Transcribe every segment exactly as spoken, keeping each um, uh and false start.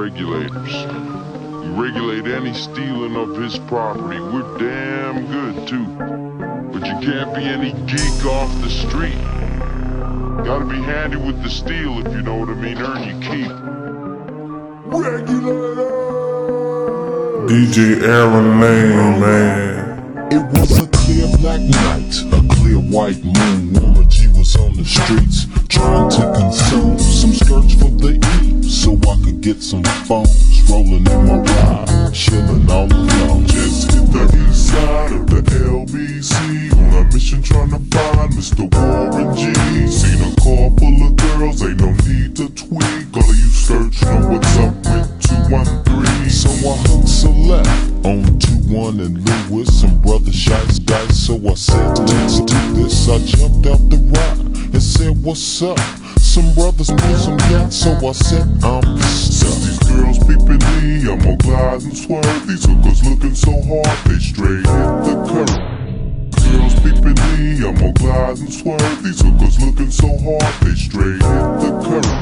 regulators. We regulate any stealing of his property. We're damn good too. But you can't be any geek off the street. Gotta be handy with the steel, if you know what I mean. Earn your keep. Regulator! D J Aaron Lane, man. It was a clear black night, a clear white moon. Warmer G was on the streets, trying to consume some skirts for the E, so I could get some phones. Rolling in my ride, chilling all alone. Just hit the east side of the L B C, on a mission trying to find Mister Warren G. Seen a car full of girls, ain't no need to tweak. All of you search know what's up with two one three. So I hooked select on two one and Lewis, and brother shots dice. So I said, let's do this. I jumped out the ride and said, what's up? Some brothers need some gas, so I said, I'm stuck. These girls peeping me, I'm gonna glide and swerve. These hookers looking so hard, they straight hit the curve. Girls peeping me, I'm gonna glide and swerve. These hookers looking so hard, they straight hit the curve.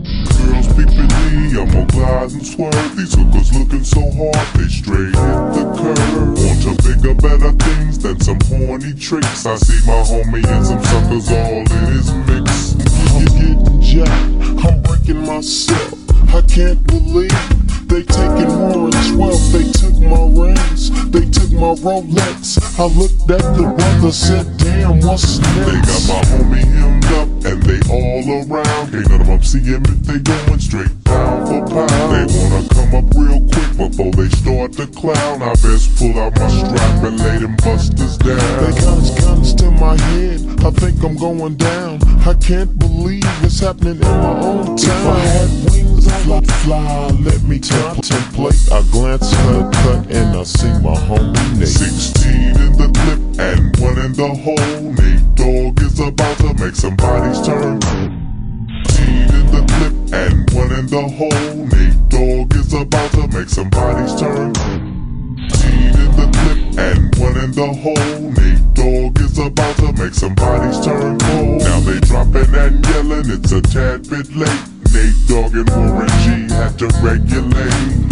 Girls peeping me, I'm gonna glide and swerve. These hookers looking so hard, they straight hit the curve. Want to bigger, better things than some horny tricks. I see my homie and some suckers all in his mix. I'm getting jacked, I'm breaking myself. I can't believe they taking Warren's wealth. They took my rings, they took my Rolex. I looked at the brother, said, damn, what's next? They got my homie hemmed up and they all around. Can't none of them see him if they going straight pound for pound. They wanna come up real quick before they start to clown. I best pull out my strap and lay them busters down. They guns, guns to my head, I think I'm going down. I can't believe it's happening in my own town. If I had wings, I'd fly, fly. Let me contemplate. I glance cut, cut, and I see my homie Nate. Sixteen in the clip and one in the hole. Nate Dogg is about to make some bodies turn. Sixteen in the clip and one in the hole. Nate Dogg is about to make some bodies turn. Sixteen in the clip and one in the hole. Nate Dogg is about to make some bodies turn cold. Now they dropping and yelling, it's a tad bit late. Nate Dogg and Warren G had to regulate.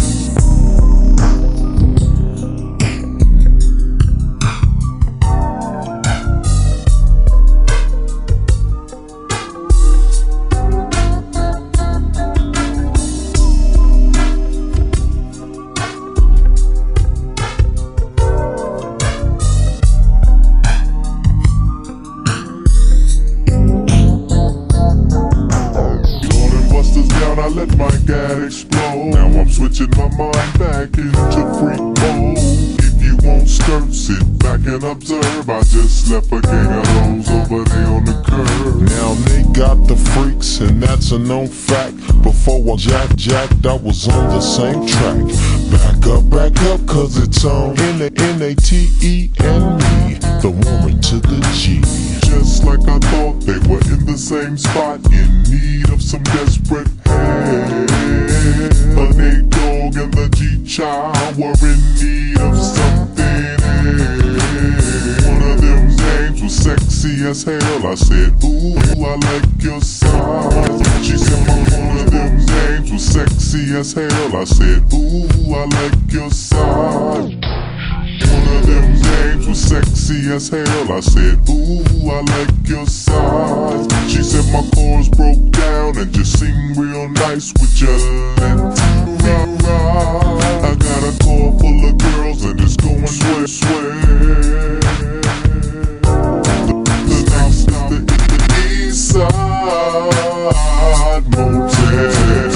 I let my gad explode. Now I'm switching my mind back into freak mode. If you won't skirt, sit back and observe. I just left a gang of those over there on the curb. Now they got the freaks, and that's a known fact. Before I jack jacked, I was on the same track. Back up, back up, cause it's on N A T E and me, the woman to the G. Just like I thought, they were in the same spot, in need of some desperate help. A Nate Dogg and the G-Child were in need of something else. One of them names was sexy as hell. I said, ooh, I like your size. She said, one of them names was sexy as hell. I said, ooh, I like your size. One of them names was sexy as hell. I said, ooh, I like your size. She said my chords broke down and just sing real nice with your let me ride. I got a car full of girls and it's going sweat, sweat. The next stop is the East Side Motel.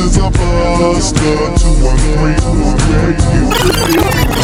is a buster. Two, one, three, four, where you?